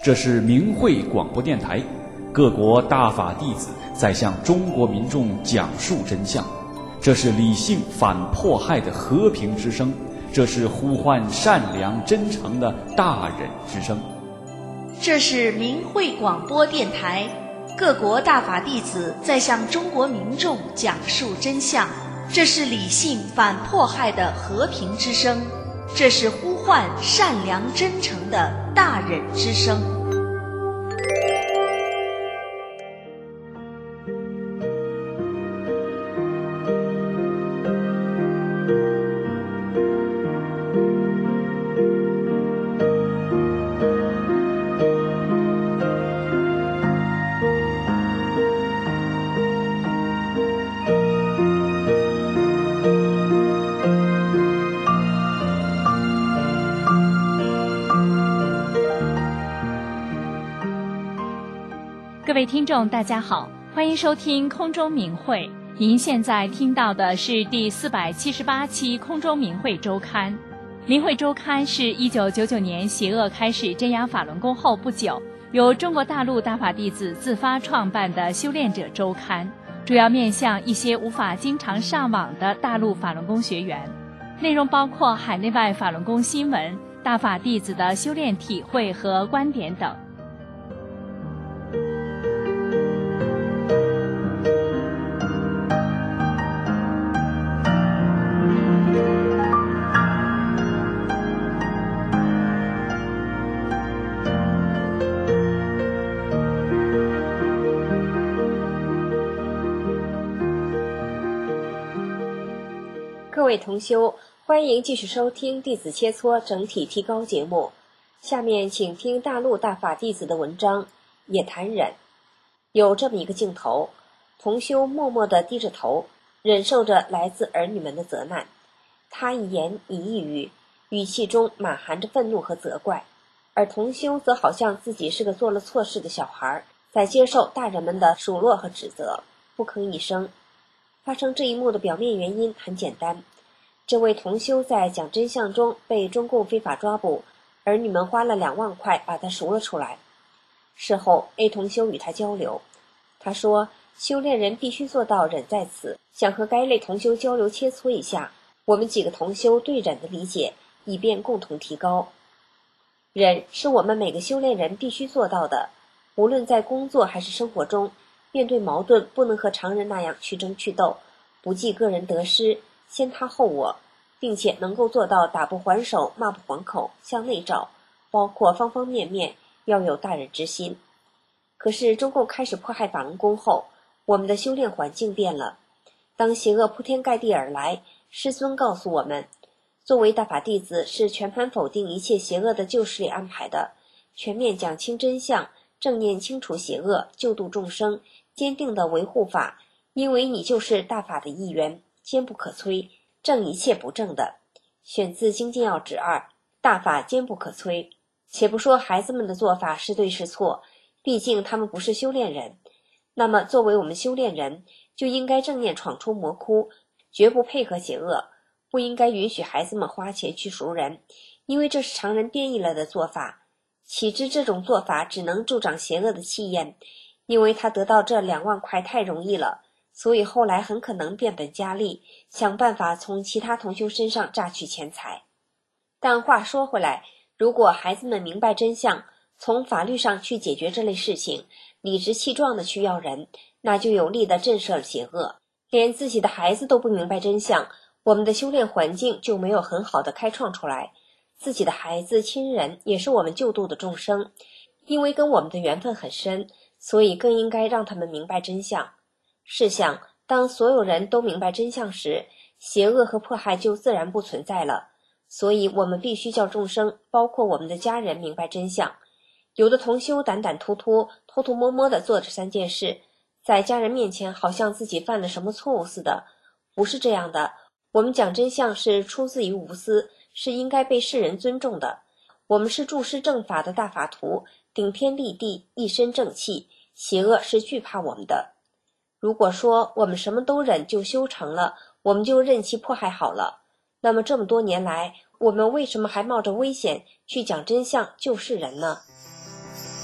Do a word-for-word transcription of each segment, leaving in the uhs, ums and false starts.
这是明慧广播电台，各国大法弟子在向中国民众讲述真相。这是理性反迫害的和平之声，这是呼唤善良真诚的大忍之声。 这是明慧广播电台，各国大法弟子在向中国民众讲述真相。这是理性反迫害的和平之声，这是呼唤善良真诚的大忍之声。 各位听众大家好，欢迎收听空中明慧。您现在听到的是第四百七十八期空中明慧周刊。明慧周刊是一九九九年邪恶开始镇压法轮功后不久，由中国大陆大法弟子自发创办的修炼者周刊，主要面向一些无法经常上网的大陆法轮功学员，内容包括海内外法轮功新闻、大法弟子的修炼体会和观点等。 各位同修，欢迎继续收听弟子切磋整体提高节目。下面请听大陆大法弟子的文章，也谈忍。有这么一个镜头，同修默默地低着头，忍受着来自儿女们的责难。他一言一一语，语气中满含着愤怒和责怪，而同修则好像自己是个做了错事的小孩，在接受大人们的数落和指责，不吭一声。发生这一幕的表面原因很简单，这位同修在讲真相中被中共非法抓捕，儿女们花了两万块把他赎了出来。事后 A 同修与他交流，他说修炼人必须做到忍在此，想和该类同修交流切磋一下我们几个同修对忍的理解，以便共同提高。忍是我们每个修炼人必须做到的，无论在工作还是生活中，面对矛盾不能和常人那样去争去斗，不计个人得失，先他后我，并且能够做到打不还手，骂不还口，向内照，包括方方面面要有大忍之心。可是中共开始迫害法轮功后，我们的修炼环境变了。当邪恶铺天盖地而来，师尊告诉我们，作为大法弟子是全盘否定一切邪恶的旧势力安排的，全面讲清真相，正念清除邪恶，救度众生，坚定的维护法，因为你就是大法的一员，坚不可摧，正一切不正的。选自经鉴要旨二，大法坚不可摧。且不说孩子们的做法是对是错，毕竟他们不是修炼人，那么作为我们修炼人，就应该正念闯出魔窟，绝不配合邪恶，不应该允许孩子们花钱去赎人，因为这是常人变异了的做法。岂知这种做法只能助长邪恶的气焰，因为他得到这两万块太容易了，所以后来很可能变本加厉，想办法从其他同修身上榨取钱财。但话说回来，如果孩子们明白真相，从法律上去解决这类事情，理直气壮地去要人，那就有力地震慑了邪恶。连自己的孩子都不明白真相，我们的修炼环境就没有很好的开创出来。自己的孩子亲人也是我们救度的众生，因为跟我们的缘分很深，所以更应该让他们明白真相。试想，当所有人都明白真相时，邪恶和迫害就自然不存在了。所以我们必须叫众生，包括我们的家人明白真相。有的同修胆胆突突，偷偷摸摸地做这三件事，在家人面前好像自己犯了什么错误似的，不是这样的。我们讲真相是出自于无私，是应该被世人尊重的。我们是注师正法的大法徒，顶天立地，一身正气，邪恶是惧怕我们的。如果说我们什么都忍就修成了，我们就任其迫害好了，那么这么多年来，我们为什么还冒着危险去讲真相救世人呢？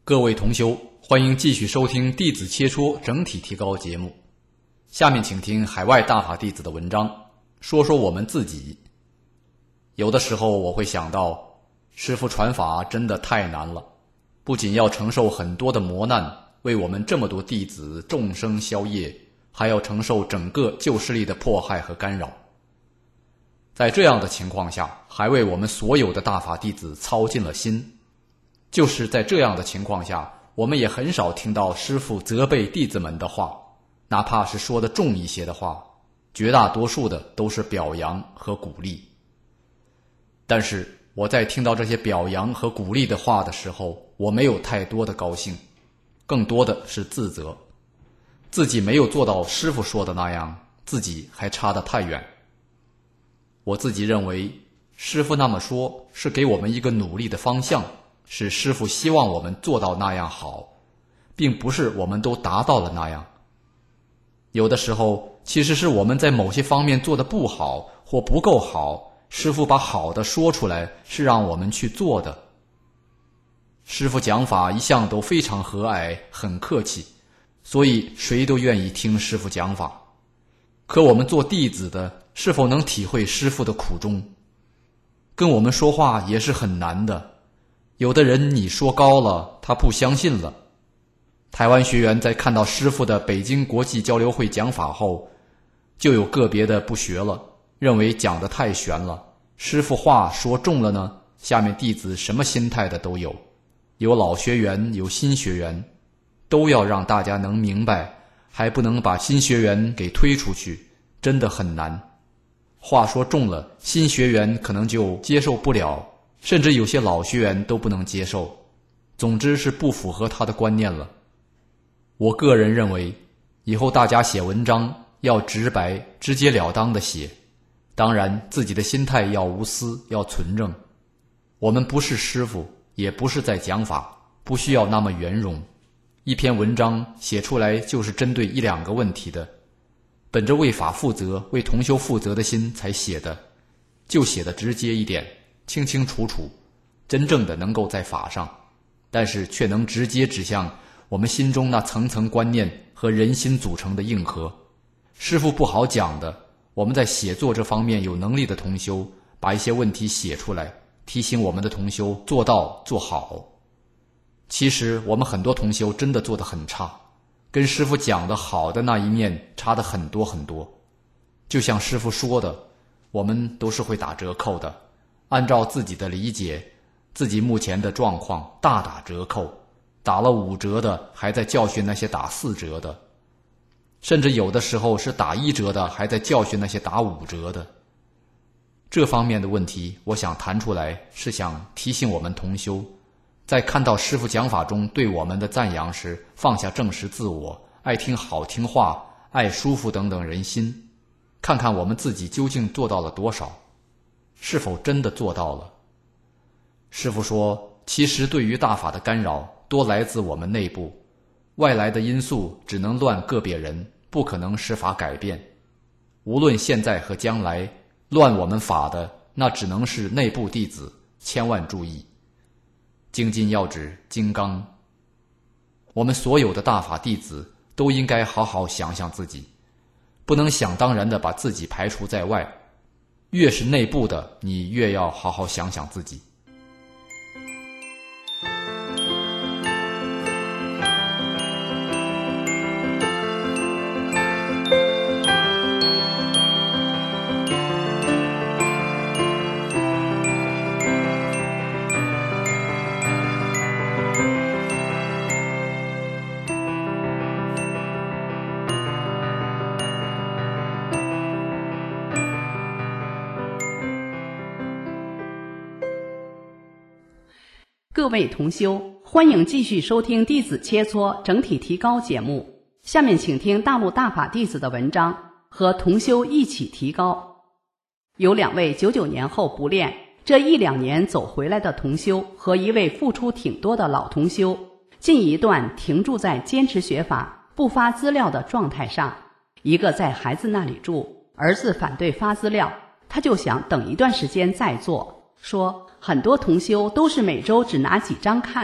各位同修，欢迎继续收听弟子切磋整体提高节目。下面请听海外大法弟子的文章，说说我们自己。有的时候我会想到，师父传法真的太难了，不仅要承受很多的磨难，为我们这么多弟子众生消业，还要承受整个旧势力的迫害和干扰。在这样的情况下，还为我们所有的大法弟子操尽了心。就是在这样的情况下，我们也很少听到师父责备弟子们的话，哪怕是说的重一些的话，绝大多数的都是表扬和鼓励。但是我在听到这些表扬和鼓励的话的时候，我没有太多的高兴，更多的是自责，自己没有做到师父说的那样，自己还差得太远。我自己认为，师父那么说是给我们一个努力的方向，是师父希望我们做到那样好，并不是我们都达到了那样。有的时候其实是我们在某些方面做得不好或不够好，师父把好的说出来，是让我们去做的。师父讲法一向都非常和蔼，很客气，所以谁都愿意听师父讲法。可我们做弟子的是否能体会师父的苦衷？跟我们说话也是很难的。有的人你说高了，他不相信了。台湾学员在看到师父的北京国际交流会讲法后，就有个别的不学了，认为讲得太玄了，师父话说重了呢。下面弟子什么心态的都有，有老学员，有新学员，都要让大家能明白，还不能把新学员给推出去，真的很难。话说重了，新学员可能就接受不了，甚至有些老学员都不能接受，总之是不符合他的观念了。我个人认为，以后大家写文章要直白直截了当的写，当然自己的心态要无私，要纯正。我们不是师父，也不是在讲法，不需要那么圆融。一篇文章写出来就是针对一两个问题的，本着为法负责，为同修负责的心才写的，就写得直接一点，清清楚楚，真正的能够在法上，但是却能直接指向我们心中那层层观念和人心组成的硬核。师父不好讲的，我们在写作这方面有能力的同修，把一些问题写出来，提醒我们的同修做到做好。其实我们很多同修真的做得很差，跟师父讲的好的那一面差得很多很多。就像师父说的，我们都是会打折扣的，按照自己的理解，自己目前的状况大打折扣，打了五折的还在教训那些打四折的，甚至有的时候是打一折的还在教训那些打五折的。这方面的问题我想谈出来，是想提醒我们同修，在看到师父讲法中对我们的赞扬时，放下正视自我，爱听好听话，爱舒服等等人心，看看我们自己究竟做到了多少，是否真的做到了。师父说，其实对于大法的干扰多来自我们内部，外来的因素只能乱个别人，不可能使法改变。无论现在和将来，乱我们法的那只能是内部弟子，千万注意。精进要旨金刚，我们所有的大法弟子都应该好好想想自己，不能想当然的把自己排除在外。越是内部的，你越要好好想想自己。 各位同修，欢迎继续收听弟子切磋整体提高节目。下面请听大陆大法弟子的文章，和同修一起提高。有两位九九年后不练，这一两年走回来的同修和一位付出挺多的老同修，近一段停住在坚持学法不发资料的状态上，一个在孩子那里住，儿子反对发资料，他就想等一段时间再做，说很多同修都是每周只拿几张看的，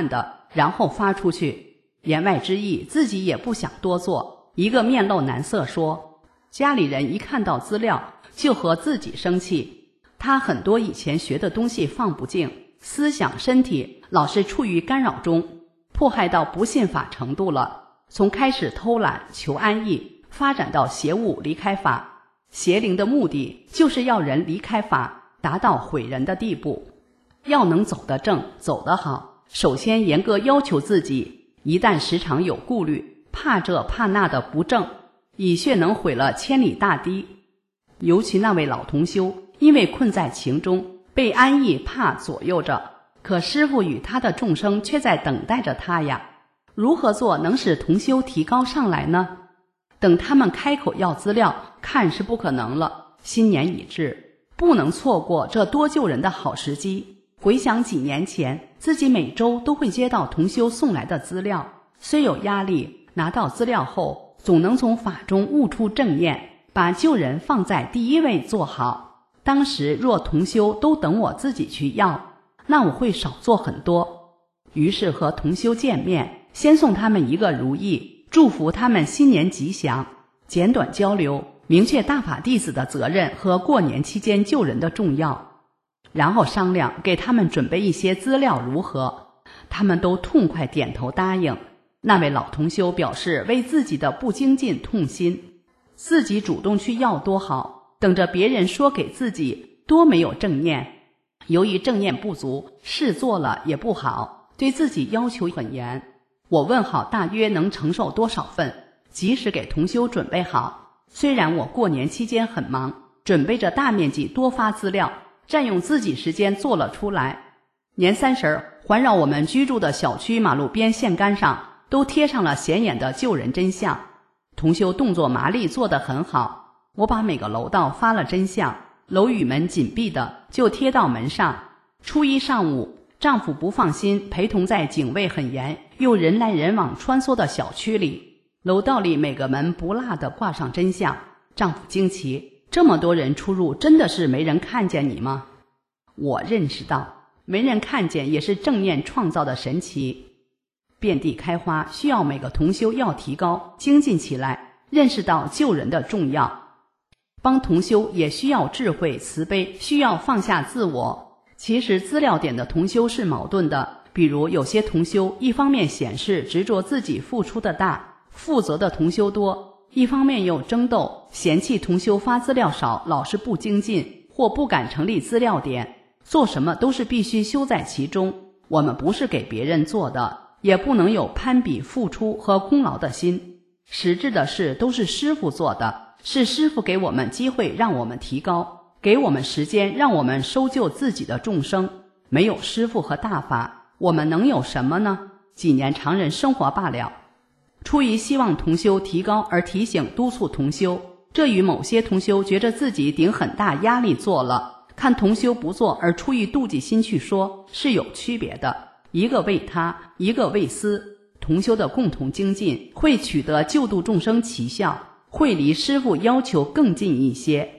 然后发出去。言外之意，自己也不想多做。一个面露难色说，家里人一看到资料就和自己生气，他很多以前学的东西放不进，思想身体老是处于干扰中，迫害到不信法程度了。从开始偷懒求安逸，发展到邪物离开法，邪灵的目的就是要人离开法，达到毁人的地步。要能走得正走得好，首先严格要求自己，一旦时常有顾虑，怕这怕那的不正，以血能毁了千里大堤。尤其那位老同修，因为困在情中，被安逸怕左右着，可师父与他的众生却在等待着他呀。如何做能使同修提高上来呢？等他们开口要资料，看是不可能了。新年已至，不能错过这多救人的好时机。回想几年前，自己每周都会接到同修送来的资料，虽有压力，拿到资料后总能从法中悟出正念，把救人放在第一位做好。当时若同修都等我自己去要，那我会少做很多。于是和同修见面，先送他们一个如意，祝福他们新年吉祥，简短交流，明确大法弟子的责任和过年期间救人的重要，然后商量给他们准备一些资料如何。他们都痛快点头答应。那位老同修表示为自己的不精进痛心，自己主动去要多好，等着别人说给自己多没有正念。由于正念不足，事做了也不好，对自己要求很严。我问好大约能承受多少份，及时给同修准备好。虽然我过年期间很忙，准备着大面积多发资料，占用自己时间做了出来。年三十，环绕我们居住的小区马路边线杆上都贴上了显眼的救人真相。同修动作麻利做得很好，我把每个楼道发了真相，楼宇门紧闭的就贴到门上。初一上午，丈夫不放心，陪同在警卫很严又人来人往穿梭的小区里，楼道里每个门不落地挂上真相。丈夫惊奇，这么多人出入，真的是没人看见你吗？我认识到没人看见也是正念创造的神奇。遍地开花需要每个同修要提高精进起来，认识到救人的重要。帮同修也需要智慧慈悲，需要放下自我。其实资料点的同修是矛盾的，比如有些同修一方面显示执着自己付出的大，负责的同修多，一方面又争斗，嫌弃同修发资料少，老是不精进，或不敢成立资料点。做什么都是必须修在其中，我们不是给别人做的，也不能有攀比付出和功劳的心。实质的事都是师父做的，是师父给我们机会让我们提高，给我们时间让我们收救自己的众生。没有师父和大法，我们能有什么呢？几年常人生活罢了。出于希望同修提高而提醒督促同修，这与某些同修觉着自己顶很大压力做了，看同修不做而出于妒忌心去说，是有区别的。一个为他，一个为私，同修的共同精进会取得救度众生奇效，会离师父要求更近一些。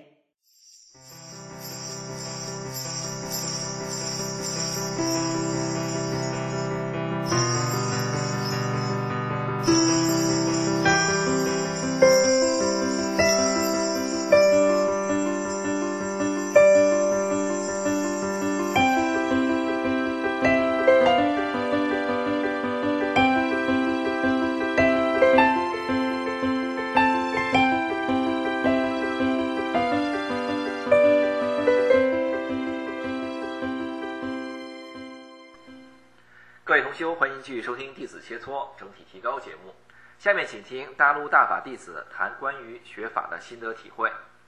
各位同修，欢迎继续收听弟子切磋整体提高节目。下面请听大陆大法弟子谈关于学法的心得体会。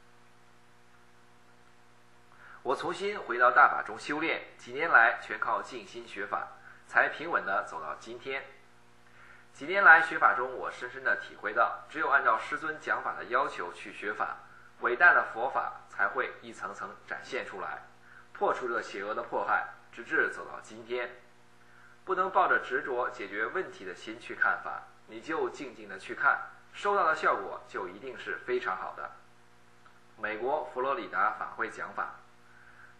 我重新回到大法中修炼，几年来全靠静心学法，才平稳地走到今天。几年来学法中，我深深地体会到，只有按照师尊讲法的要求去学法，伟大的佛法才会一层层展现出来，破除这邪恶的迫害，直至走到今天。不能抱着执着解决问题的心去看法，你就静静的去看，收到的效果就一定是非常好的。美国佛罗里达法会讲法，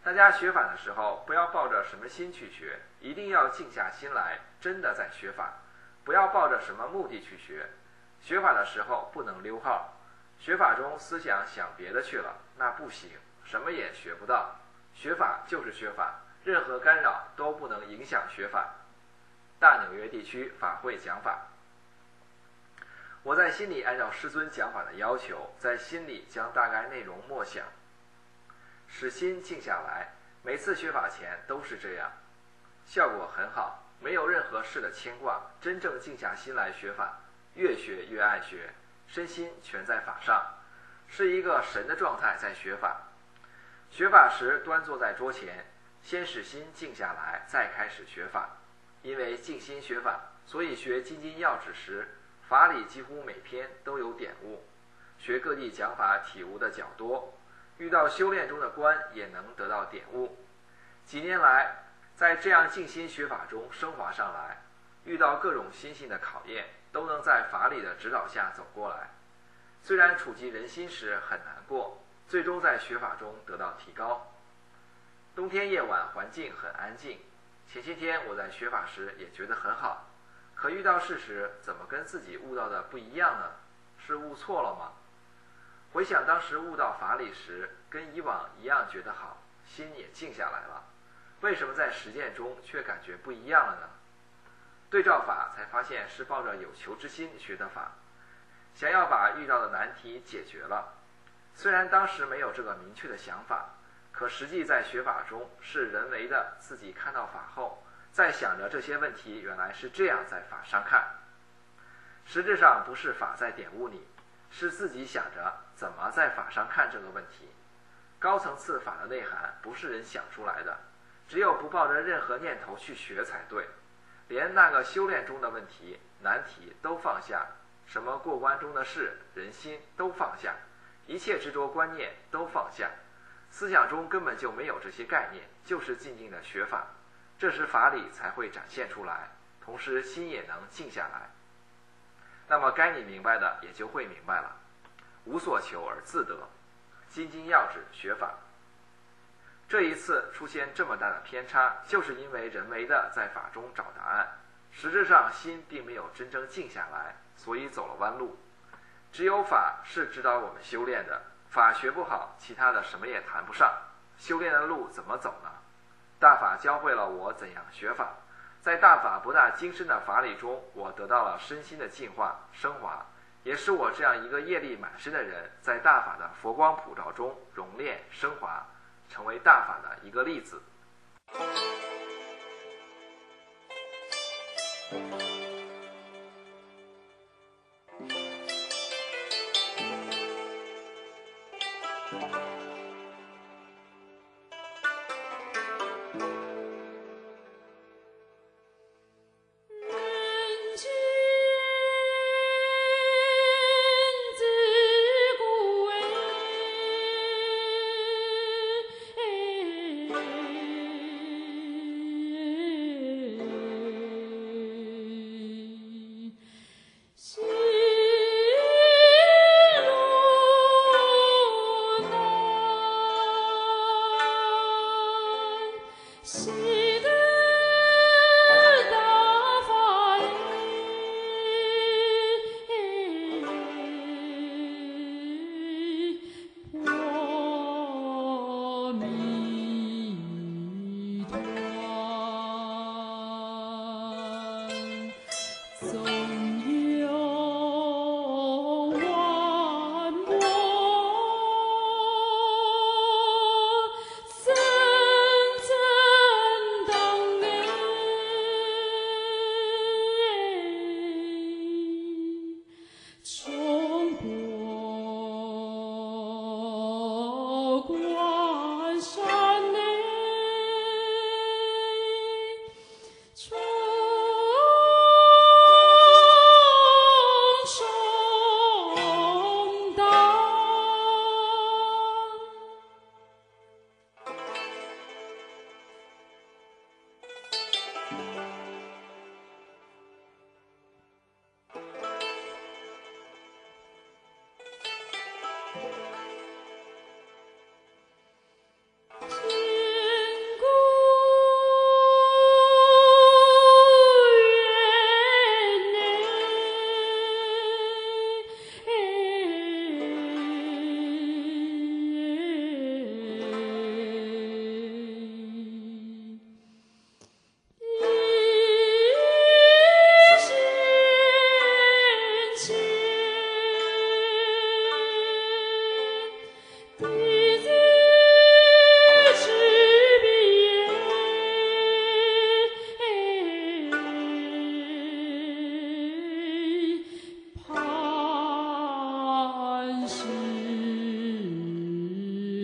大家学法的时候，不要抱着什么心去学，一定要静下心来，真的在学法，不要抱着什么目的去学。学法的时候不能溜号，学法中思想想别的去了，那不行，什么也学不到。学法就是学法，任何干扰都不能影响学法。大纽约地区法会讲法，我在心里按照师尊讲法的要求，在心里将大概内容默想，使心静下来。每次学法前都是这样，效果很好，没有任何事的牵挂，真正静下心来学法，越学越爱学，身心全在法上，是一个神的状态在学法。学法时端坐在桌前，先使心静下来，再开始学法。因为静心学法，所以学金经要旨时，法理几乎每篇都有点悟。学各地讲法体悟的较多，遇到修炼中的关也能得到点悟。几年来，在这样静心学法中升华上来，遇到各种心性的考验，都能在法理的指导下走过来。虽然触及人心时很难过，最终在学法中得到提高。冬天夜晚环境很安静，前些天我在学法时也觉得很好，可遇到事时怎么跟自己悟到的不一样呢？是悟错了吗？回想当时悟到法理时，跟以往一样觉得好，心也静下来了，为什么在实践中却感觉不一样了呢？对照法才发现是抱着有求之心学的法，想要把遇到的难题解决了。虽然当时没有这个明确的想法，可实际在学法中是人为的，自己看到法后，再想着这些问题原来是这样在法上看。实质上不是法在点悟你，是自己想着怎么在法上看这个问题。高层次法的内涵不是人想出来的，只有不抱着任何念头去学才对。连那个修炼中的问题难题都放下，什么过关中的事人心都放下，一切执着观念都放下，思想中根本就没有这些概念，就是静静的学法，这时法理才会展现出来，同时心也能静下来。那么该你明白的也就会明白了，无所求而自得，金经要旨学法。这一次出现这么大的偏差，就是因为人为的在法中找答案，实质上心并没有真正静下来，所以走了弯路。只有法是指导我们修炼的，法学不好，其他的什么也谈不上，修炼的路怎么走呢？大法教会了我怎样学法，在大法不大精深的法理中，我得到了身心的净化升华，也是我这样一个业力满身的人，在大法的佛光普照中熔炼升华，成为大法的一个例子。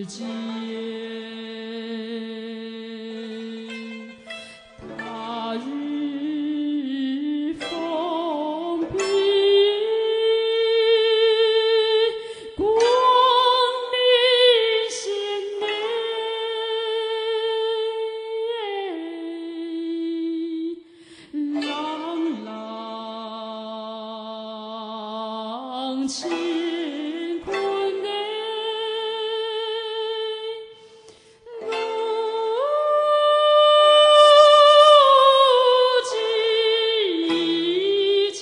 间，他日风披光临县内，朗朗乾坤内，如今见。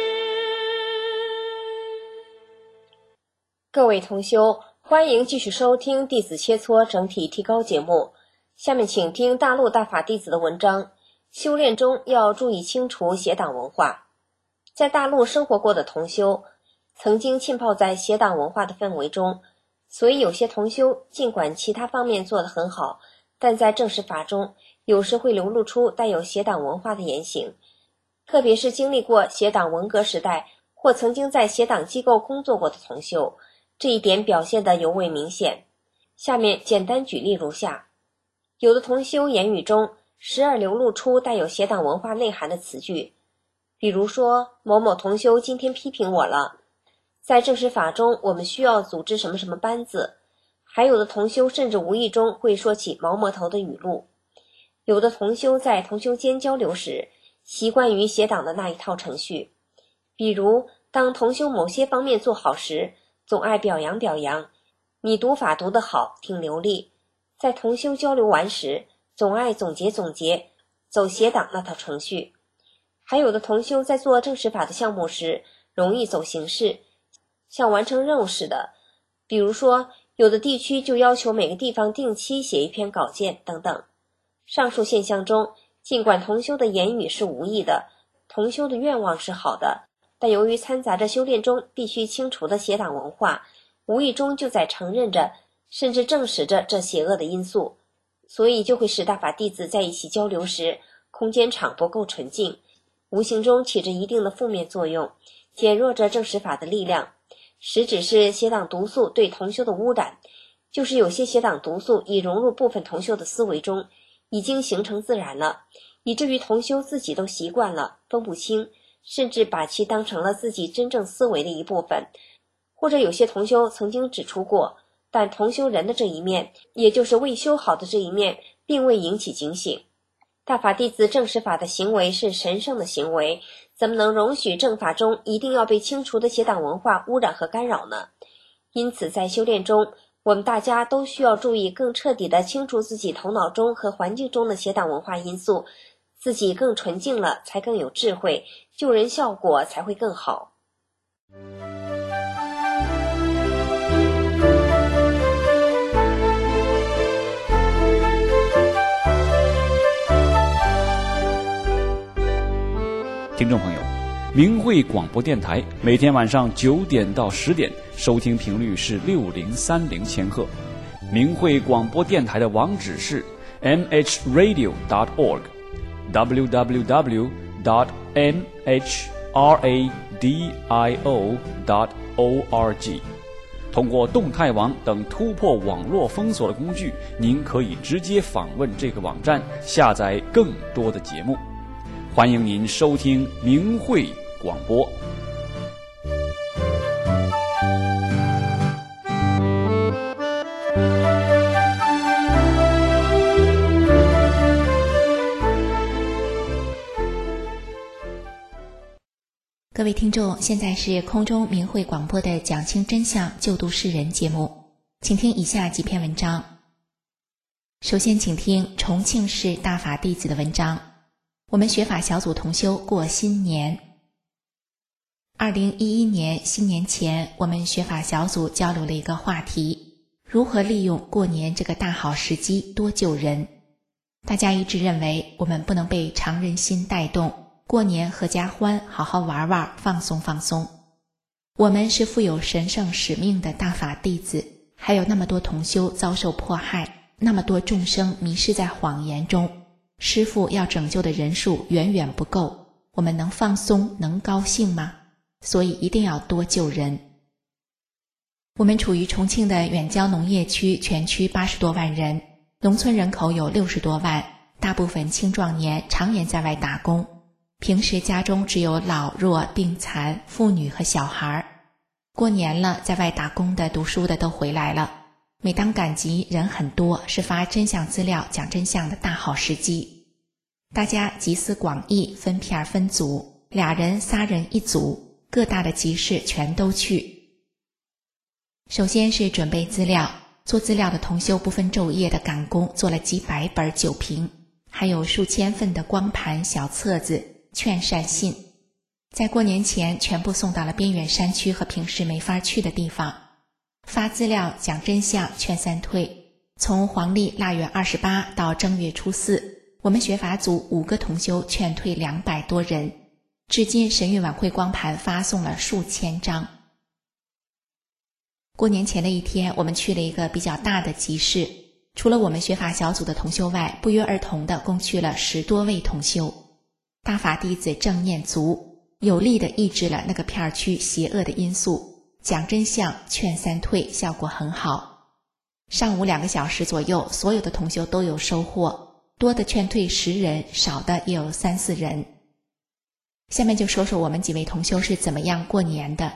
各位同修，欢迎继续收听弟子切磋整体提高节目。下面请听大陆大法弟子的文章，修炼中要注意清除邪党文化。在大陆生活过的同修，曾经浸泡在邪党文化的氛围中，所以有些同修尽管其他方面做得很好，但在正实法中有时会流露出带有邪党文化的言行，特别是经历过邪党文革时代或曾经在邪党机构工作过的同修，这一点表现得尤为明显。下面简单举例如下：有的同修言语中时而流露出带有邪党文化内涵的词句，比如说某某同修今天批评我了，在正实法中我们需要组织什么什么班子。还有的同修甚至无意中会说起毛魔头的语录。有的同修在同修间交流时习惯于邪党的那一套程序，比如当同修某些方面做好时，总爱表扬表扬，你读法读得好，挺流利。在同修交流完时，总爱总结总结，走邪党那套程序。还有的同修在做正实法的项目时，容易走形式，像完成任务似的。比如说，有的地区就要求每个地方定期写一篇稿件等等。上述现象中，尽管同修的言语是无意的，同修的愿望是好的，但由于掺杂着修炼中必须清除的邪党文化，无意中就在承认着甚至证实着这邪恶的因素，所以就会使大法弟子在一起交流时空间场不够纯净，无形中起着一定的负面作用，减弱着正实法的力量。实质是邪党毒素对同修的污染，就是有些邪党毒素已融入部分同修的思维中，已经形成自然了，以至于同修自己都习惯了，分不清，甚至把其当成了自己真正思维的一部分。或者有些同修曾经指出过，但同修人的这一面，也就是未修好的这一面，并未引起警醒。大法弟子正实法的行为是神圣的行为，怎么能容许正法中一定要被清除的邪党文化污染和干扰呢？因此在修炼中，我们大家都需要注意更彻底地清除自己头脑中和环境中的邪党文化因素，自己更纯净了，才更有智慧，救人效果才会更好。 听众朋友，明慧广播电台每天晚上九点到十点，收听频率是六零三零千赫。明慧广播电台的网址是 m h radio dot org w w w dot m h radio dot org。通过动态网等突破网络封锁的工具，您可以直接访问这个网站，下载更多的节目。欢迎您收听明慧广播。 各位听众，现在是空中明慧广播的讲清真相救度世人节目，请听以下几篇文章。首先请听重庆市大法弟子的文章，我们学法小组同修过新年。二零一一年新年前，我们学法小组交流了一个话题，如何利用过年这个大好时机多救人。大家一致认为，我们不能被常人心带动，过年合家欢，好好玩玩，放松放松。我们是负有神圣使命的大法弟子，还有那么多同修遭受迫害，那么多众生迷失在谎言中，师父要拯救的人数远远不够，我们能放松能高兴吗？所以一定要多救人。 我们处于重庆的远郊农业区，全区八十多万人，农村人口有六十多万，大部分青壮年常年在外打工，平时家中只有老弱病残、妇女和小孩。过年了，在外打工的、读书的都回来了。每当赶集，人很多，是发真相资料、讲真相的大好时机。大家集思广益，分片分组，俩人仨人一组，各大的集市全都去。首先是准备资料，做资料的同修不分昼夜的赶工，做了几百本酒瓶，还有数千份的光盘、小册子、劝善信，在过年前全部送到了边远山区和平时没法去的地方。发资料、讲真相、劝三退，从黄历腊月二十八到正月初四，我们学法组五个同修劝退两百多人，至今神韵晚会光盘发送了数千张。过年前的一天，我们去了一个比较大的集市，除了我们学法小组的同修外，不约而同的共去了十多位同修。大法弟子正念足，有力地抑制了那个片区邪恶的因素，讲真相、劝三退，效果很好。上午两个小时左右，所有的同修都有收获，多的劝退十人，少的也有三四人。下面就说说我们几位同修是怎么样过年的。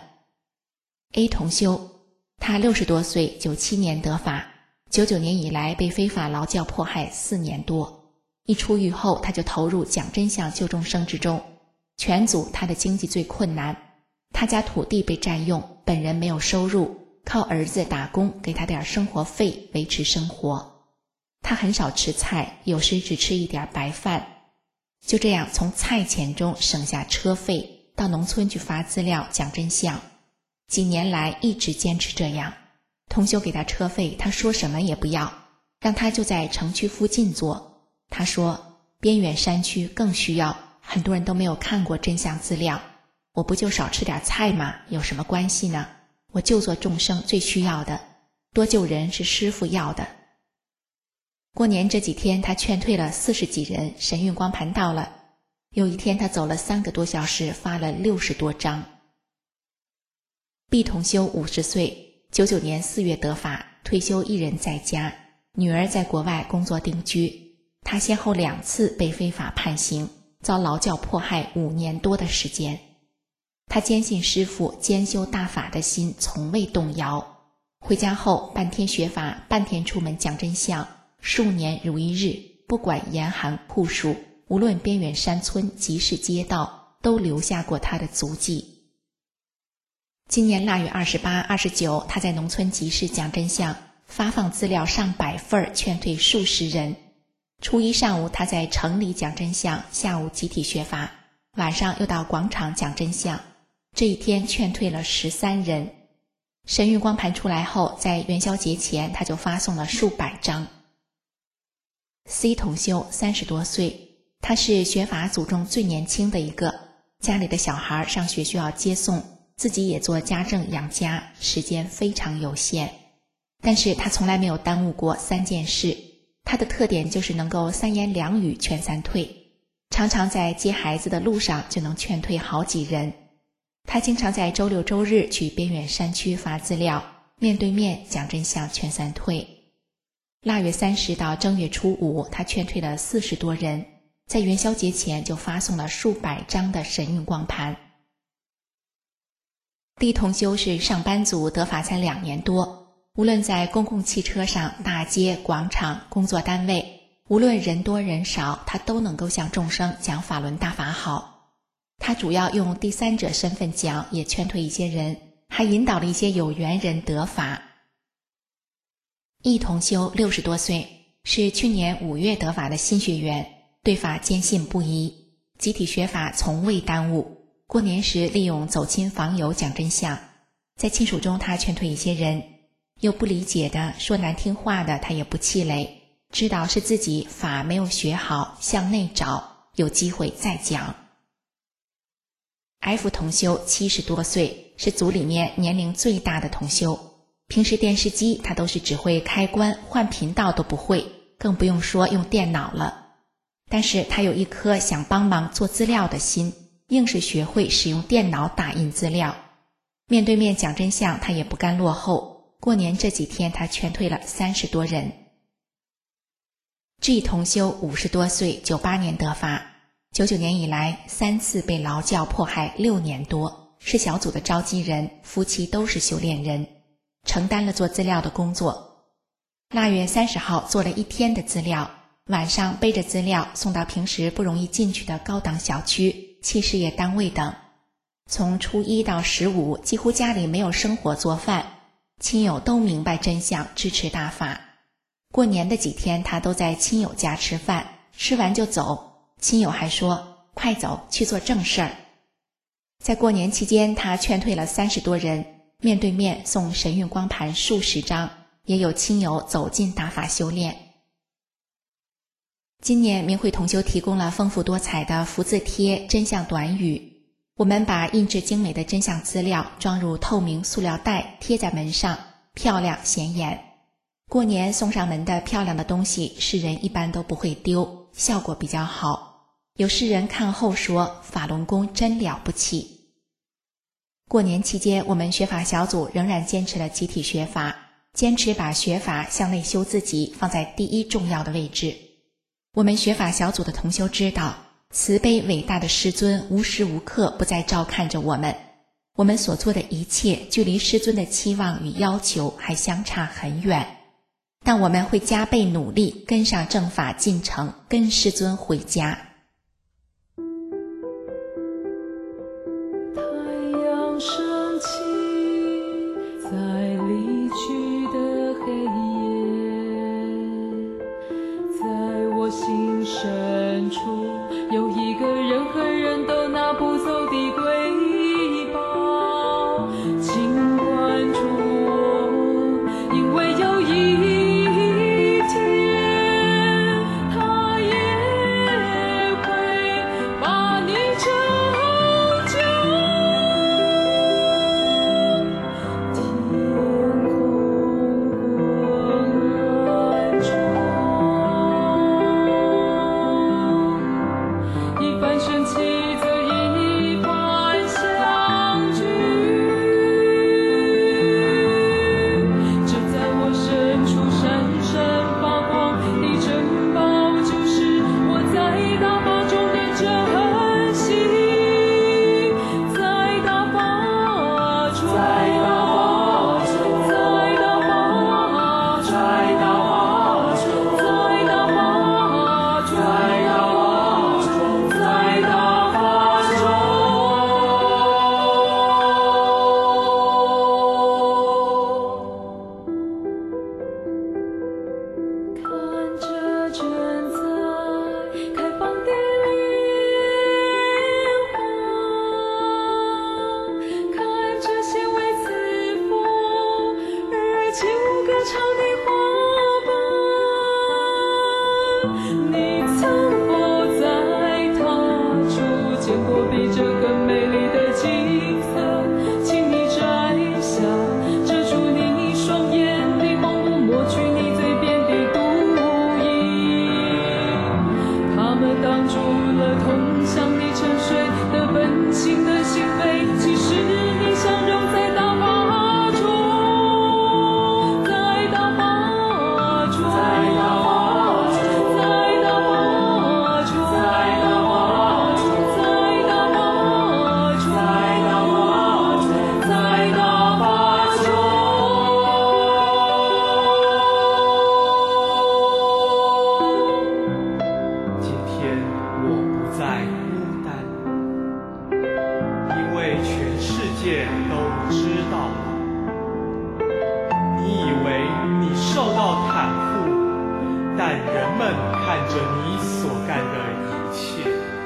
A 同修，他六十多岁，九七年得法，九九年以来被非法劳教迫害四年多。一出狱后，他就投入讲真相救众生之中。全组他的经济最困难，他家土地被占用，本人没有收入，靠儿子打工给他点生活费维持生活。他很少吃菜，有时只吃一点白饭。就这样从菜钱中省下车费，到农村去发资料讲真相。几年来一直坚持这样，同修给他车费，他说什么也不要，让他就在城区附近做。他说边远山区更需要，很多人都没有看过真相资料，我不就少吃点菜吗？有什么关系呢？我就做众生最需要的，多救人是师父要的。过年这几天他劝退了四十几人，神韵光盘到了。有一天他走了三个多小时，发了六十多张。B 同修五十岁，九九年四月得法，退休一人在家，女儿在国外工作定居。他先后两次被非法判刑，遭劳教迫害五年多的时间。他坚信师父兼修大法的心从未动摇，回家后半天学法，半天出门讲真相，数年如一日，不管严寒酷暑，无论边远山村、集市街道，都留下过他的足迹。今年腊月二十八、二十九，他在农村集市讲真相，发放资料上百份，劝退数十人。初一上午他在城里讲真相，下午集体学法，晚上又到广场讲真相。这一天劝退了十三人。神韵光盘出来后，在元宵节前他就发送了数百张。C 同修三十多岁，他是学法组中最年轻的一个，家里的小孩上学需要接送，自己也做家政养家，时间非常有限。但是他从来没有耽误过三件事，他的特点就是能够三言两语劝三退，常常在接孩子的路上就能劝退好几人。他经常在周六周日去边远山区发资料，面对面讲真相劝三退。腊月三十到正月初五，他劝退了四十多人，在元宵节前就发送了数百张的神韵光盘。D 同修是上班族，得法才两年多，无论在公共汽车上、大街、广场、工作单位，无论人多人少，他都能够向众生讲法轮大法好。他主要用第三者身份讲，也劝退一些人，还引导了一些有缘人得法。E 同修六十多岁，是去年五月得法的新学员，对法坚信不疑，集体学法从未耽误。过年时利用走亲访友讲真相，在亲属中他劝退一些人，有不理解的、说难听话的他也不气馁，知道是自己法没有学好，向内找，有机会再讲。F 同修七十多岁，是组里面年龄最大的同修，平时电视机他都是只会开关换频道都不会，更不用说用电脑了。但是他有一颗想帮忙做资料的心，硬是学会使用电脑打印资料。面对面讲真相他也不甘落后， 过年这几天他劝退了三十多人。G 同修五十多岁，九八年得法，九九年以来三次被劳教迫害六年多，是小组的召集人，夫妻都是修炼人，承担了做资料的工作。腊月三十号做了一天的资料，晚上背着资料送到平时不容易进去的高档小区、企事业单位等。从初一到十五，几乎家里没有生火做饭，亲友都明白真相，支持大法。过年的几天他都在亲友家吃饭，吃完就走，亲友还说快走去做正事儿。在过年期间他劝退了三十多人，面对面送神韵光盘数十张，也有亲友走进大法修炼。今年明慧同修提供了丰富多彩的福字贴、真相短语，我们把印制精美的真相资料装入透明塑料袋，贴在门上，漂亮显眼。过年送上门的漂亮的东西，世人一般都不会丢，效果比较好。有世人看后说，法轮功真了不起。过年期间，我们学法小组仍然坚持了集体学法，坚持把学法向内修自己放在第一重要的位置。我们学法小组的同修知道，慈悲伟大的师尊无时无刻不在照看着我们，我们所做的一切距离师尊的期望与要求还相差很远，但我们会加倍努力跟上正法进程，跟师尊回家。 太阳升起在离去的黑夜，在我心深处有一个人和人都拿不走的瑰宝，请关注我，因为有一天他也会把你拯救。天空昏暗中，一番生气则一番相聚，这在我深处闪闪发光的珍宝，就是我在大法中的珍惜，在大法中，在大法中，在大法中，在大法中，在大法中，在大法中，在大法中。看着正在开放的莲花，看着纤维刺佛而起舞歌唱的花瓣，你曾否在他处见过比这更美丽的景色？请你摘下遮住你双眼的蒙雾，抹去你嘴边的毒瘾，他们挡住了通向你沉睡的本性的心扉。其实你相融在大法中，在大法中，在大法中，在大法中，在大法中，在大法中，在大法中，在大法中。 今天我不再孤单，因为全世界都知道了。你以为你受到袒护，但人们看着你所干的一切，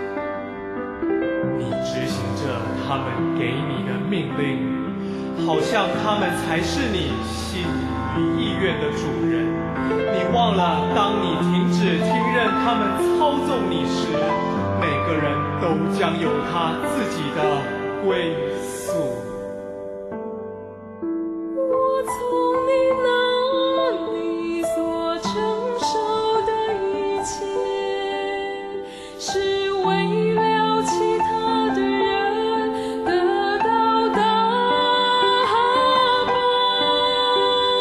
你执行着他们给你的命令，好像他们才是你心与意愿的主人。你忘了，当你停止听任他们操纵你时，每个人都将有他自己的归宿。 我从你那里所承受的一切，是为了其他的人得到答案。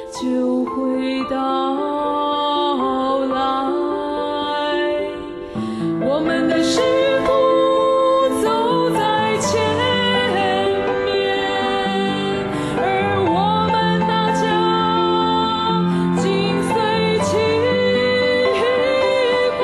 就会到来。我们的师父走在前面，而我们大家紧随其后。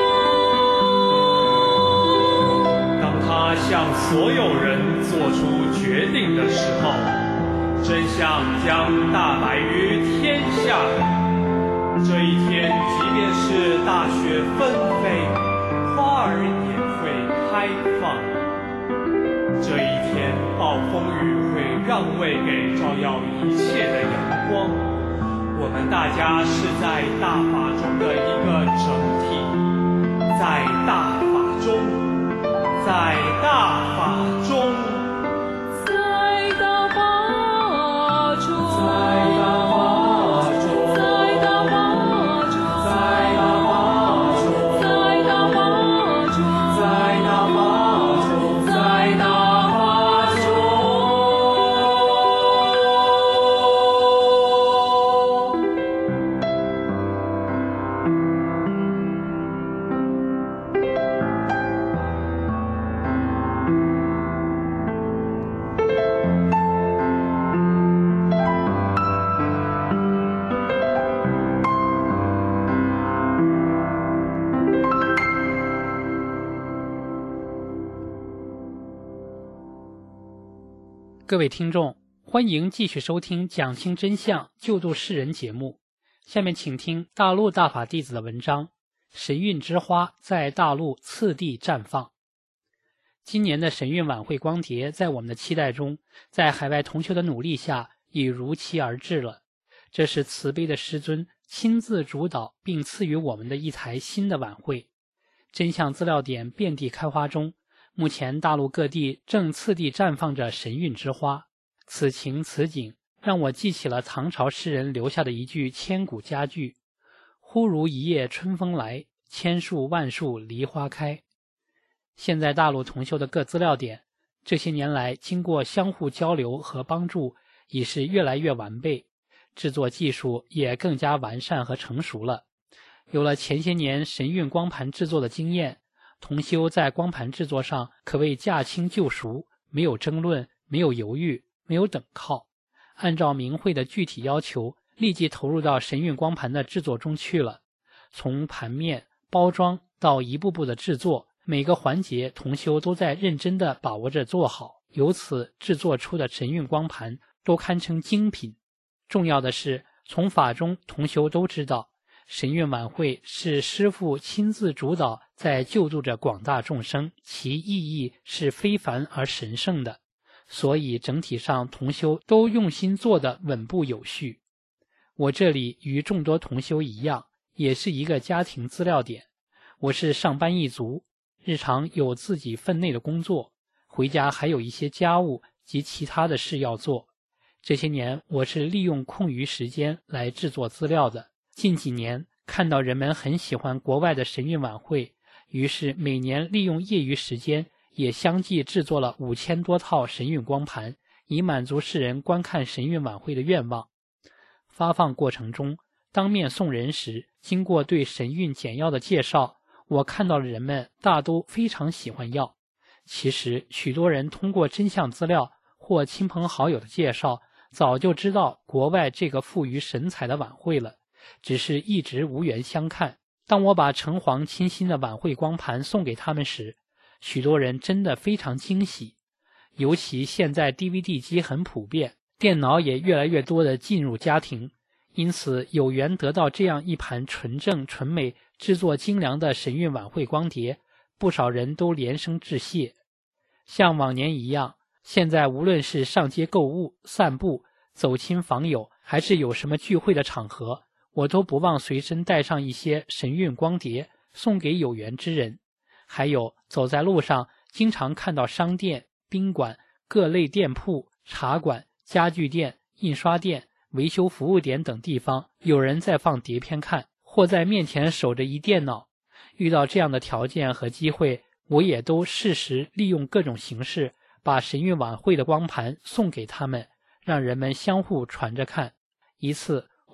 当他向所有人做出决定的时候，真相将大白于天下。这一天，即便是大雪纷飞，花儿也会开放。这一天，暴风雨会让位给照耀一切的阳光。我们大家是在大法中的一个整体，在大法中，在大法中。 在大法中，在大法中，在大法中，在大法中，在大法中，在大法中，在大法中。 各位听众，欢迎继续收听讲清真相救度世人节目。下面请听大陆大法弟子的文章《神韵之花在大陆次第绽放》。今年的神韵晚会光碟在我们的期待中，在海外同修的努力下已如期而至了。这是慈悲的师尊亲自主导并赐予我们的一台新的晚会。真相资料点遍地开花中，目前大陆各地正次第绽放着神韵之花，此情此景让我记起了唐朝诗人留下的一句千古佳句：忽如一夜春风来，千树万树梨花开。现在大陆同修的各资料点，这些年来经过相互交流和帮助，已是越来越完备，制作技术也更加完善和成熟了。有了前些年神韵光盘制作的经验，同修在光盘制作上可谓驾轻就熟，没有争论，没有犹豫，没有等靠，按照明会的具体要求，立即投入到神韵光盘的制作中去了。从盘面、包装到一步步的制作，每个环节同修都在认真地把握着做好，由此制作出的神韵光盘都堪称精品。重要的是，从法中同修都知道，神韵晚会是师父亲自主导，在救度着广大众生，其意义是非凡而神圣的，所以整体上同修都用心做得稳步有序。我这里与众多同修一样，也是一个家庭资料点。我是上班一族，日常有自己分内的工作，回家还有一些家务及其他的事要做。这些年我是利用空余时间来制作资料的。近几年看到人们很喜欢国外的神韵晚会，于是每年利用业余时间也相继制作了五千多套神韵光盘，以满足世人观看神韵晚会的愿望。发放过程中，当面送人时，经过对神韵简要的介绍，我看到了人们大都非常喜欢要。其实许多人通过真相资料或亲朋好友的介绍，早就知道国外这个富于神采的晚会了，只是一直无缘相看。当我把诚惶倾心的晚会光盘送给他们时，许多人真的非常惊喜。尤其现在 D V D 机很普遍，电脑也越来越多地进入家庭，因此有缘得到这样一盘纯正纯美、制作精良的神韵晚会光碟，不少人都连声致谢。像往年一样，现在无论是上街购物、散步、走亲访友，还是有什么聚会的场合，我都不忘随身带上一些神韵光碟，送给有缘之人。还有走在路上，经常看到商店、宾馆、各类店铺、茶馆、家具店、印刷店、维修服务点等地方，有人在放碟片看，或在面前守着一电脑。遇到这样的条件和机会，我也都适时利用各种形式，把神韵晚会的光盘送给他们，让人们相互传着看。一次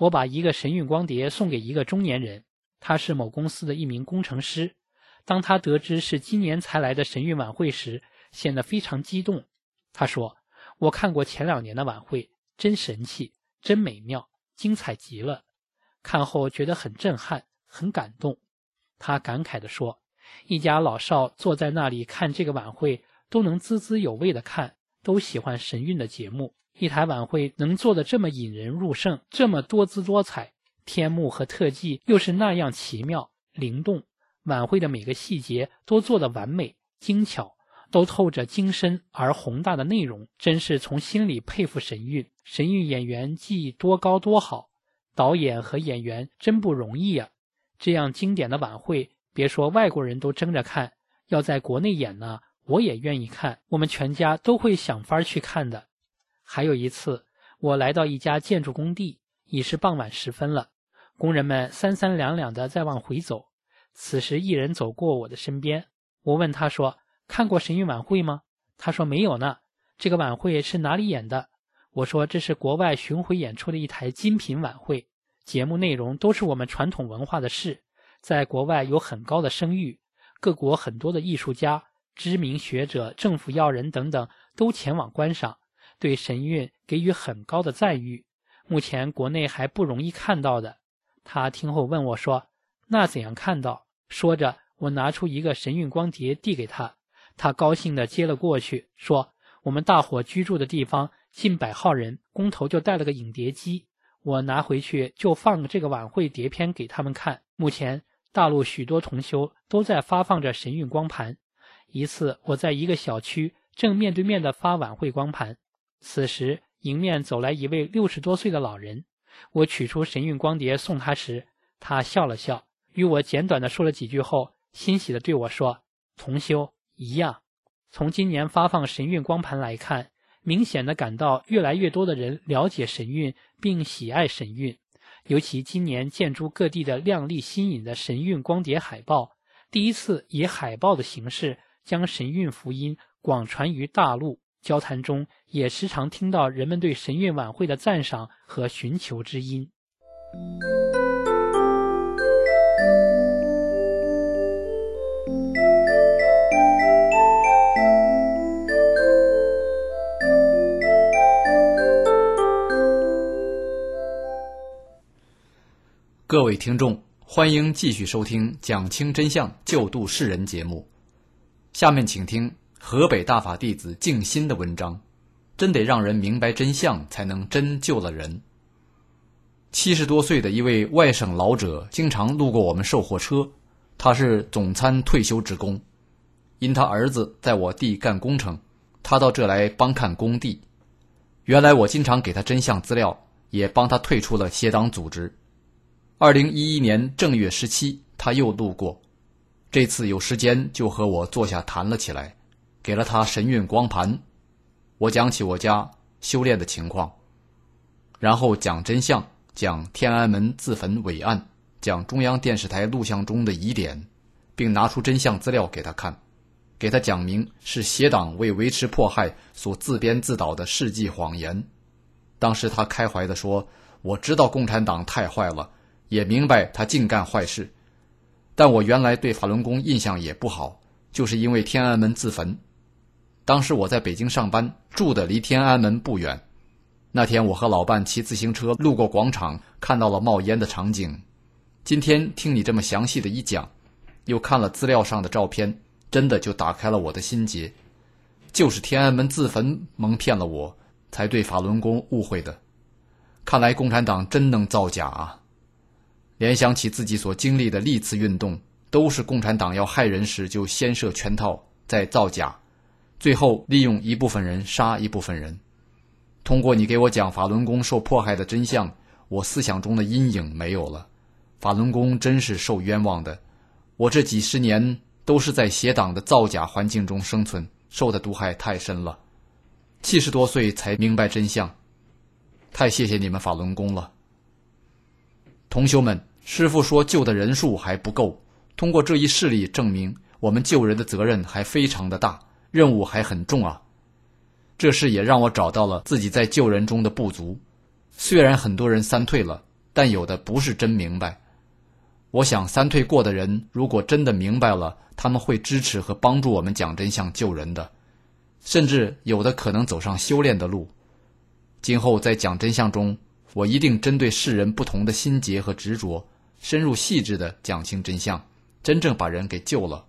我把一个神韵光碟送给一个中年人，他是某公司的一名工程师。当他得知是今年才来的神韵晚会时，显得非常激动。他说，我看过前两年的晚会，真神气，真美妙，精彩极了。看后觉得很震撼，很感动。他感慨地说，一家老少坐在那里看这个晚会，都能滋滋有味地看，都喜欢神韵的节目。一台晚会能做得这么引人入胜，这么多姿多彩，天幕和特技又是那样奇妙灵动，晚会的每个细节都做得完美精巧，都透着精深而宏大的内容，真是从心里佩服神韵。神韵演员技艺多高多好，导演和演员真不容易啊！这样经典的晚会，别说外国人都争着看，要在国内演呢，我也愿意看，我们全家都会想法去看的。还有一次，我来到一家建筑工地，已是傍晚时分了，工人们三三两两的在往回走。此时一人走过我的身边，我问他说，看过神韵晚会吗？他说没有呢。这个晚会是哪里演的？我说这是国外巡回演出的一台精品晚会，节目内容都是我们传统文化的事，在国外有很高的声誉，各国很多的艺术家、知名学者、政府要人等等都前往观赏，对神韵给予很高的赞誉，目前国内还不容易看到的。他听后问我说，那怎样看到？说着，我拿出一个神韵光碟递给他，他高兴地接了过去，说，我们大伙居住的地方近百号人，工头就带了个影碟机，我拿回去就放这个晚会碟片给他们看。目前大陆许多同修都在发放着神韵光盘。一次我在一个小区正面对面的发晚会光盘，此时迎面走来一位六十多岁的老人，我取出神韵光碟送他时，他笑了笑，与我简短地说了几句后，欣喜地对我说，同修一样。从今年发放神韵光盘来看，明显地感到越来越多的人了解神韵并喜爱神韵，尤其今年建筑各地的亮丽新颖的神韵光碟海报，第一次以海报的形式将神韵福音广传于大陆，交谈中也时常听到人们对神韵晚会的赞赏和寻求之音。 各位听众，欢迎继续收听讲清真相救度世人节目。下面请听河北大法弟子静心的文章，真得让人明白真相，才能真救了人。七十多岁的一位外省老者经常路过我们售货车，他是总参退休职工，因他儿子在我地干工程，他到这来帮看工地。原来我经常给他真相资料，也帮他退出了邪党组织。二零一一年正月十七，他又路过，这次有时间就和我坐下谈了起来，给了他神韵光盘。我讲起我家修炼的情况，然后讲真相，讲天安门自焚伟案，讲中央电视台录像中的疑点，并拿出真相资料给他看，给他讲明是邪党为维持迫害所自编自导的世纪谎言。当时他开怀地说，我知道共产党太坏了，也明白他净干坏事，但我原来对法轮功印象也不好，就是因为天安门自焚。当时我在北京上班，住的离天安门不远。那天我和老伴骑自行车路过广场，看到了冒烟的场景。今天听你这么详细的一讲，又看了资料上的照片，真的就打开了我的心结。就是天安门自焚蒙骗了我，才对法轮功误会的。看来共产党真能造假啊！联想起自己所经历的历次运动，都是共产党要害人时就先设圈套，再造假，最后利用一部分人杀一部分人。通过你给我讲法轮功受迫害的真相，我思想中的阴影没有了。法轮功真是受冤枉的，我这几十年都是在邪党的造假环境中生存，受的毒害太深了。七十多岁才明白真相，太谢谢你们法轮功了。同修们，师父说救的人数还不够，通过这一事例证明我们救人的责任还非常的大，任务还很重啊。这事也让我找到了自己在救人中的不足。虽然很多人三退了， 但有的不是真明白。我想三退过的人如果真的明白了，他们会支持和帮助我们讲真相救人的，甚至有的可能走上修炼的路。今后在讲真相中，我一定针对世人不同的心结和执着，深入细致地讲清真相，真正把人给救了。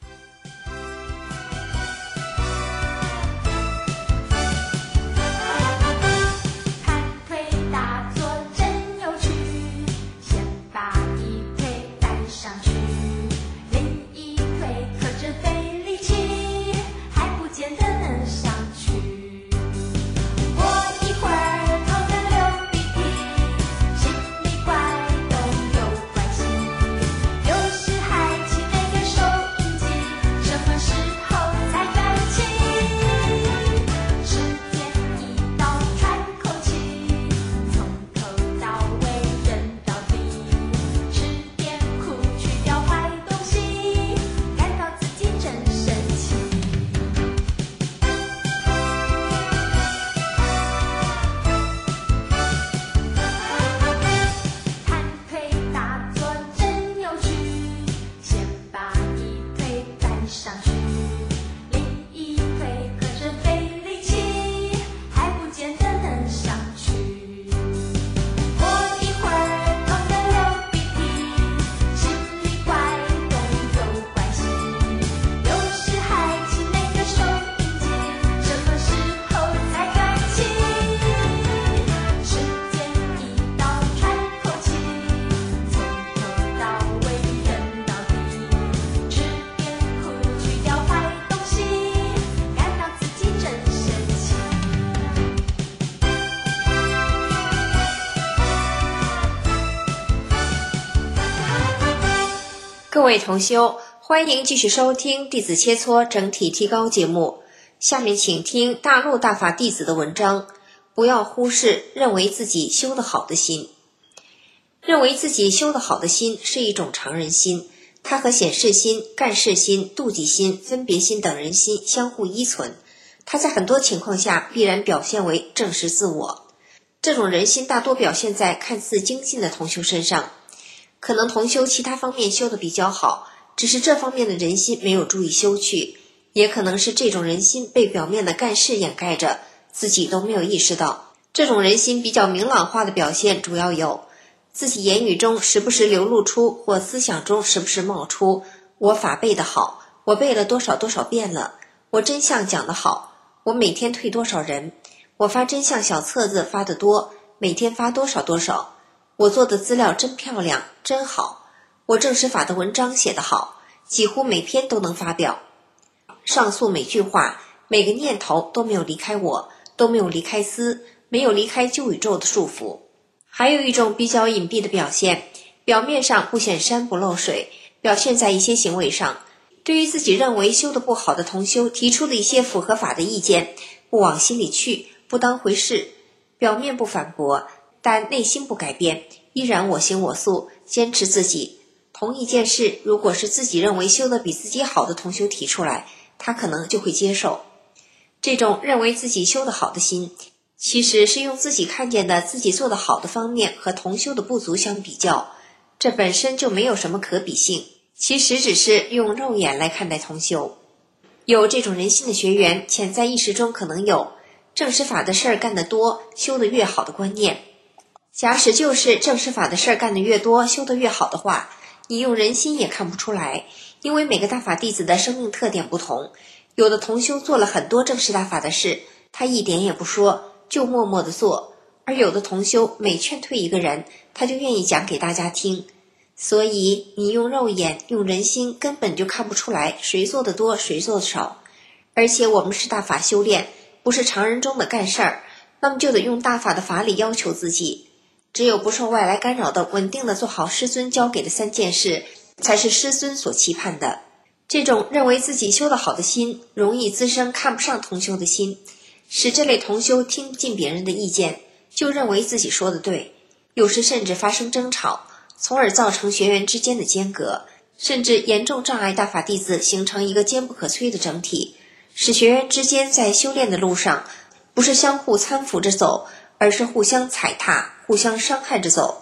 各位同修，欢迎继续收听弟子切磋整体提高节目。下面请听大陆大法弟子的文章，不要忽视认为自己修得好的心。认为自己修得好的心是一种常人心，它和显示心、干事心、妒忌心、分别心等人心相互依存，它在很多情况下必然表现为正视自我。这种人心大多表现在看似精进的同修身上，可能同修其他方面修得比较好，只是这方面的人心没有注意修去，也可能是这种人心被表面的干事掩盖着，自己都没有意识到。这种人心比较明朗化的表现主要有自己言语中时不时流露出，或思想中时不时冒出，我法背得好，我背了多少多少遍了，我真相讲得好，我每天退多少人，我发真相小册子发得多，每天发多少多少，我做的资料真漂亮，真好，我正实法的文章写得好，几乎每篇都能发表。上述每句话，每个念头都没有离开我，都没有离开思，没有离开旧宇宙的束缚。还有一种比较隐蔽的表现，表面上不显山不漏水，表现在一些行为上。对于自己认为修得不好的同修提出的一些符合法的意见，不往心里去，不当回事，表面不反驳，但内心不改变，依然我行我素，坚持自己。同一件事，如果是自己认为修得比自己好的同修提出来，他可能就会接受。这种认为自己修得好的心，其实是用自己看见的自己做得好的方面和同修的不足相比较，这本身就没有什么可比性，其实只是用肉眼来看待同修。有这种人心的学员，潜在意识中可能有正实法的事儿干得多，修得越好的观念。假使就是正实法的事儿干得越多，修得越好的话，你用人心也看不出来，因为每个大法弟子的生命特点不同，有的同修做了很多正实大法的事，他一点也不说，就默默地做，而有的同修每劝退一个人，他就愿意讲给大家听。所以你用肉眼用人心根本就看不出来谁做得多谁做得少。而且我们是大法修炼，不是常人中的干事儿，那么就得用大法的法理要求自己，只有不受外来干扰的稳定的做好师尊交给的三件事，才是师尊所期盼的。这种认为自己修得好的心，容易滋生看不上同修的心，使这类同修听不进别人的意见，就认为自己说的对，有时甚至发生争吵，从而造成学员之间的间隔，甚至严重障碍大法弟子形成一个坚不可摧的整体，使学员之间在修炼的路上不是相互搀扶着走，而是互相踩踏互相伤害着走。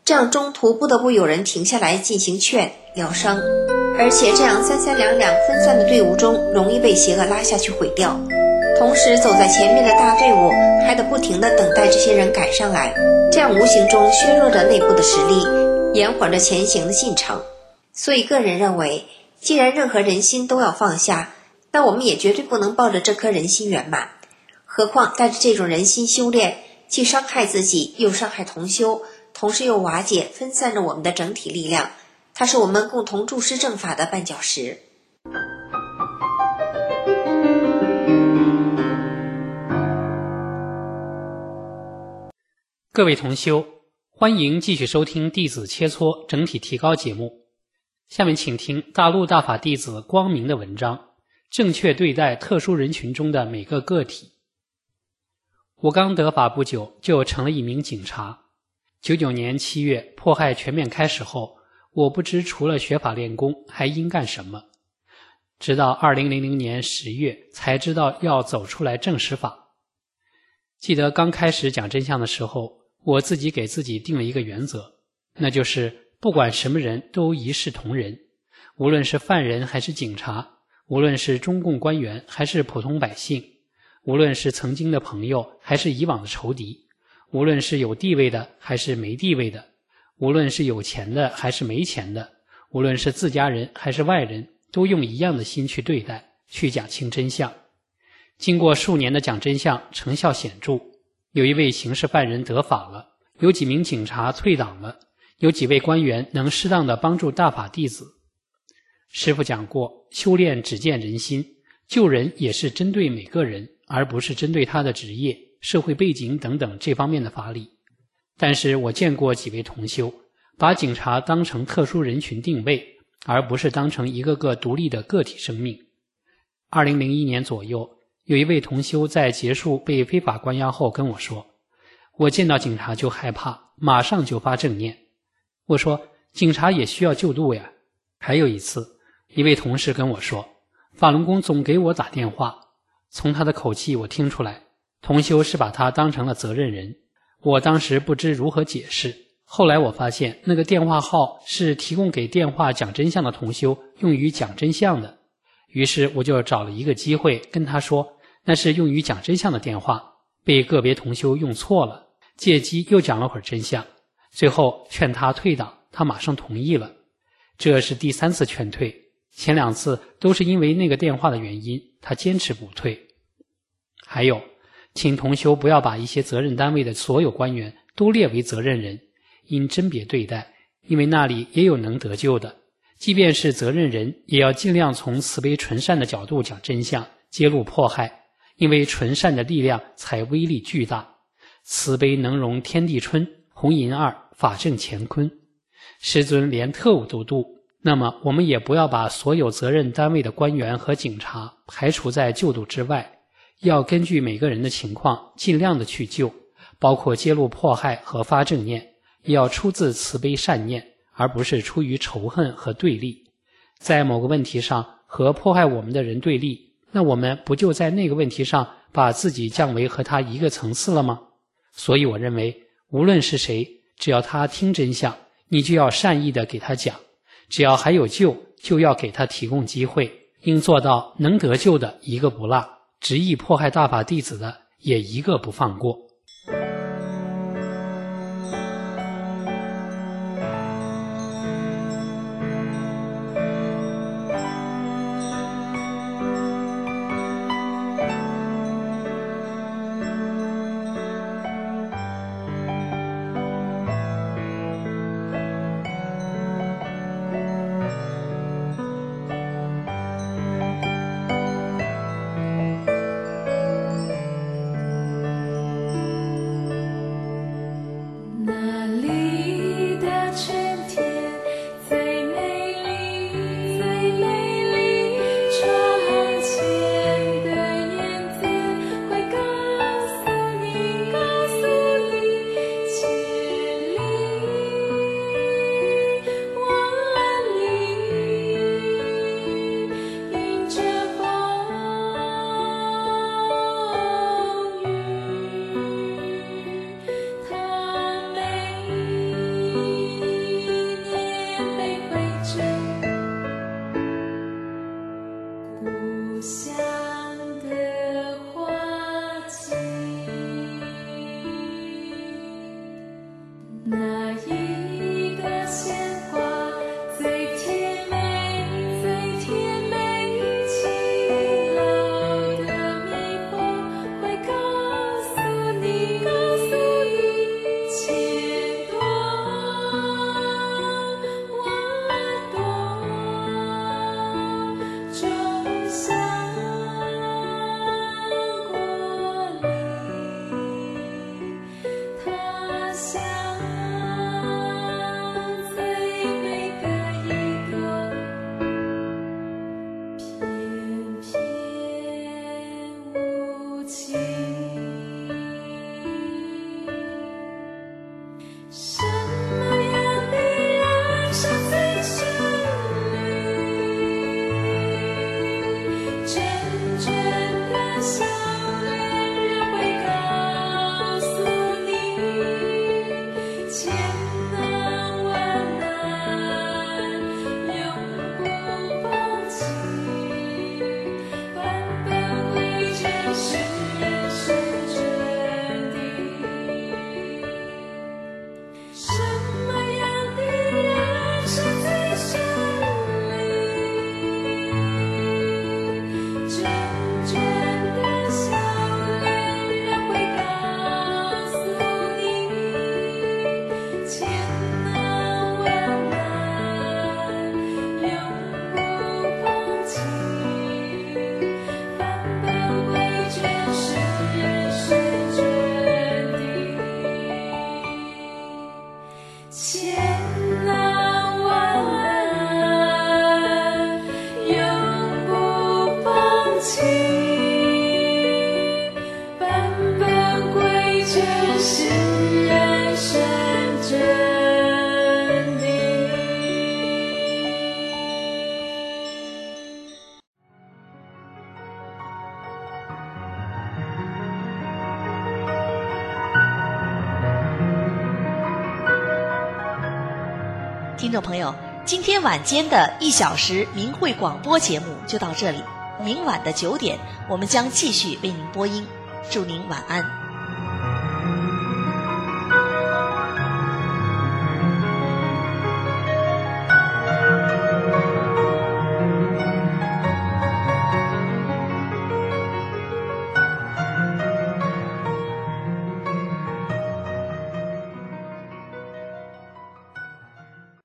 这样中途不得不有人停下来进行劝疗伤，而且这样三三两两分散的队伍中容易被邪恶拉下去毁掉。同时走在前面的大队伍还得不停地等待这些人赶上来，这样无形中削弱着内部的实力，延缓着前行的进程。所以个人认为，既然任何人心都要放下，那我们也绝对不能抱着这颗人心圆满。何况带着这种人心修炼，既伤害自己又伤害同修，同时又瓦解分散着我们的整体力量，它是我们共同注师正法的绊脚石。 各位同修，欢迎继续收听弟子切磋整体提高节目。下面请听大陆大法弟子光明的文章，正确对待特殊人群中的每个个体。我刚得法不久就成了一名警察。九九年七月迫害全面开始后，我不知除了学法练功还应干什么，直到二零零零年十月才知道要走出来证实法。记得刚开始讲真相的时候，我自己给自己定了一个原则，那就是不管什么人都一视同仁，无论是犯人还是警察，无论是中共官员还是普通百姓，无论是曾经的朋友还是以往的仇敌，无论是有地位的还是没地位的，无论是有钱的还是没钱的，无论是自家人还是外人，都用一样的心去对待，去讲清真相。经过数年的讲真相，成效显著，有一位刑事犯人得法了，有几名警察退党了，有几位官员能适当的帮助大法弟子。师父讲过，修炼只见人心，救人也是针对每个人，而不是针对他的职业、社会背景等等这方面的法理。但是我见过几位同修，把警察当成特殊人群定位，而不是当成一个个独立的个体生命。二零零一年左右，有一位同修在结束被非法关押后跟我说，我见到警察就害怕，马上就发正念。我说，警察也需要救度呀。还有一次，一位同事跟我说，法轮功总给我打电话，从他的口气我听出来，同修是把他当成了责任人。我当时不知如何解释，后来我发现那个电话号是提供给电话讲真相的同修用于讲真相的，于是我就找了一个机会跟他说，那是用于讲真相的电话，被个别同修用错了，借机又讲了会儿真相，最后劝他退党，他马上同意了。这是第三次劝退，前两次都是因为那个电话的原因，他坚持不退。还有，请同修不要把一些责任单位的所有官员都列为责任人，应甄别对待，因为那里也有能得救的。即便是责任人，也要尽量从慈悲纯善的角度讲真相，揭露迫害，因为纯善的力量才威力巨大。慈悲能容天地春，红银二，法正乾坤。师尊连特务都渡，那么我们也不要把所有责任单位的官员和警察排除在救度之外，要根据每个人的情况尽量的去救，包括揭露迫害和发正念，也要出自慈悲善念，而不是出于仇恨和对立。在某个问题上和迫害我们的人对立，那我们不就在那个问题上把自己降为和他一个层次了吗？所以我认为，无论是谁，只要他听真相，你就要善意的给他讲，只要还有救，就要给他提供机会，应做到能得救的一个不落，执意迫害大法弟子的也一个不放过。 艰难万难，永不放弃。返本归真是人生真谛。 听众朋友，今天晚间的一小时明慧广播节目就到这里，明晚的九点，我们将继续为您播音。祝您晚安。